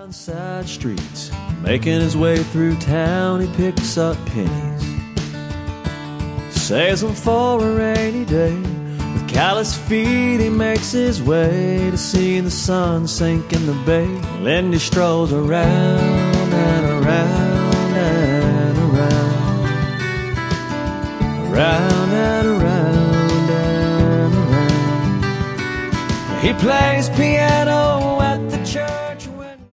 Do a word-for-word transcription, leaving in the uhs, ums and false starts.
down side streets, making his way through town, he picks up pennies, saves them for a rainy day. With callous feet he makes his way to see the sun sink in the bay. Lindy strolls around and around and around, around and around and around. He plays piano